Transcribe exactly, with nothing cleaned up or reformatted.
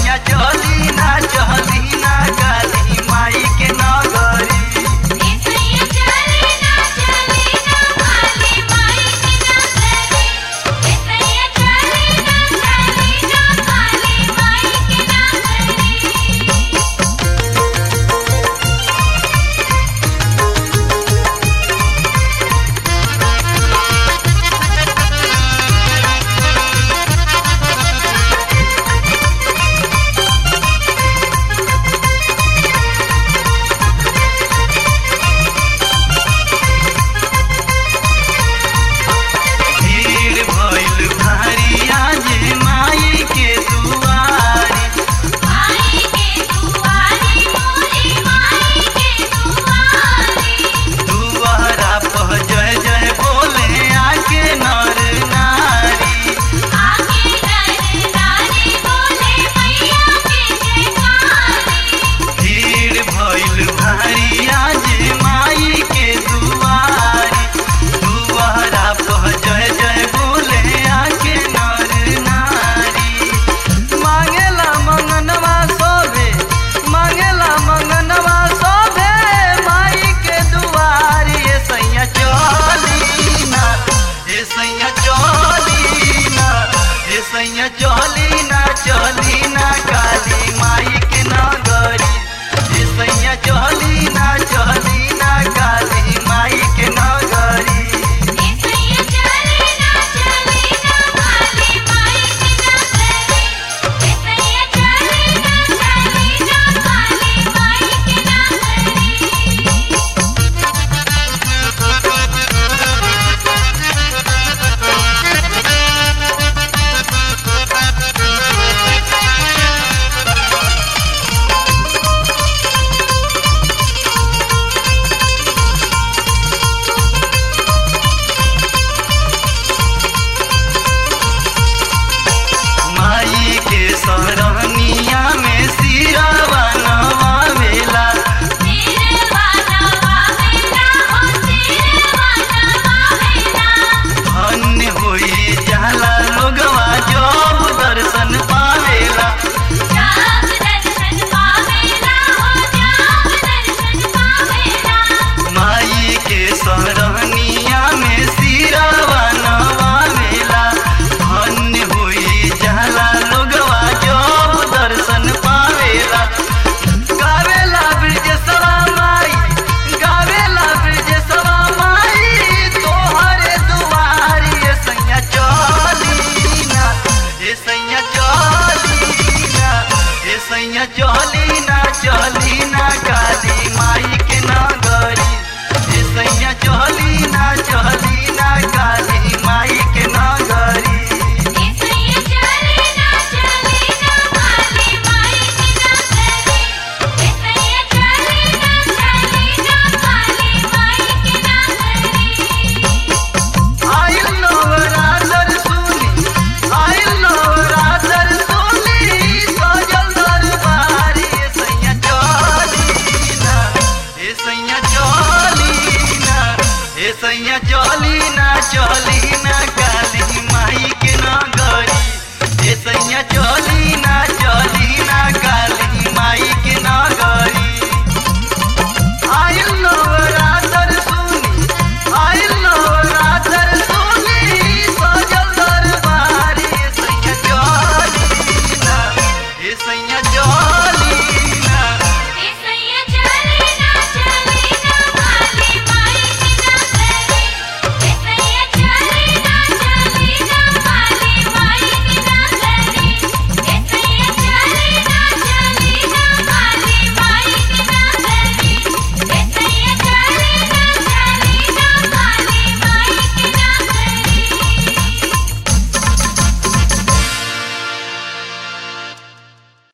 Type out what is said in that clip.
सैया चली ना चली ना काली माई के नगरी। सैया चली ना चली ना काली माई के नगरी। सैया चली ना चली ना काली माई के नगरी। सरनिया में सिरवा नवावेला धन्य होई जाला लोगवा जब दर्शन पावेला। माई के सरनिया में सिरवा नवावेला धन्य होई जाला लोगवा जब दर्शन पावेला। गावेला ब्रजेशवा माई गावेला ब्रजेशवा माई तोहरे दुआरी। ए सैया चली ना ए सैया चली ना ए सैया चली ना चली ना काली माई के नगरी। ए सैया चली ना चली ना काली माई के नगरी। सैया चली ना चली ना काली माई के नगरी। ए सैया चली ना चली ना काली माई के नगरी। आइल नवरात्र सुनी आइल नवरात्र सुनी सजल दरबारी। ए सैया चली ना ए सैया